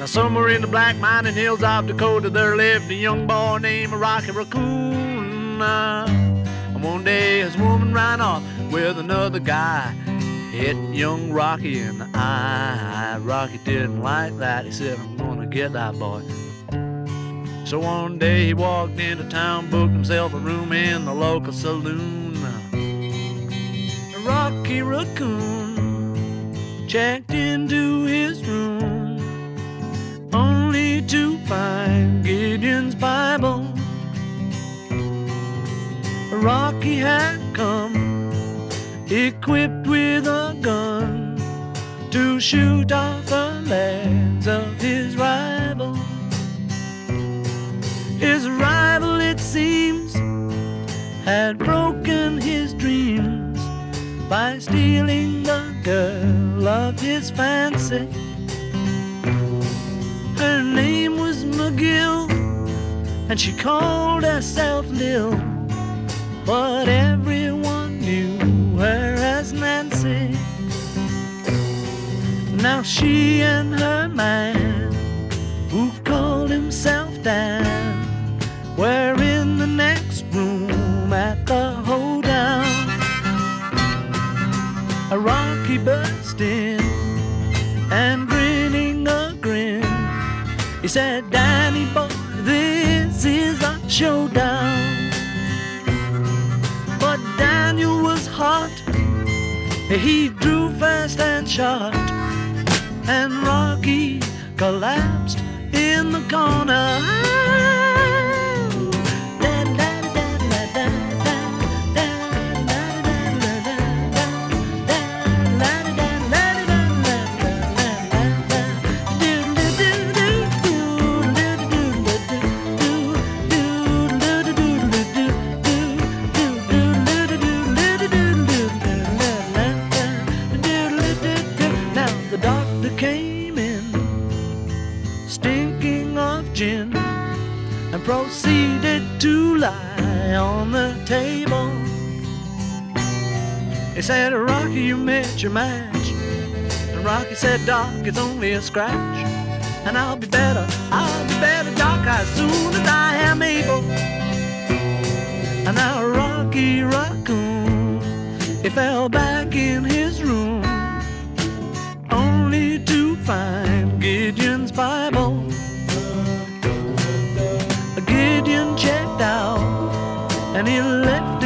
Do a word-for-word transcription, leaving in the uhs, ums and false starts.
Somewhere in the black mining hills of Dakota, there lived a young boy named Rocky Raccoon. And one day his woman ran off with another guy, hit young Rocky in the eye. Rocky didn't like that. He said, I'm gonna get that boy. So one day he walked into town, booked himself a room in the local saloon. Rocky Raccoon checked into his room, only to find Gideon's Bible. Rocky had come equipped with a gun to shoot off the legs of his rival. His rival, it seems, had broken his dreams by stealing the girl of his fancy. Her name was McGill, and she called herself Lil, but everyone knew her as Nancy. Now she and her man, who called himself Dan, were in the next room at the hoedown. A Rocky burst in, and grinning a grin, he said, Danny boy, this is a showdown. But Daniel was hot, he drew fast and shot, and Rocky collapsed in the corner. And proceeded to lie on the table. He said, Rocky, you met your match. And Rocky said, Doc, it's only a scratch. And I'll be better, I'll be better, Doc, as soon as I am able. And now Rocky Raccoon, he fell back in his room, only to find Gideon's Bible. Gideon checked out, and he left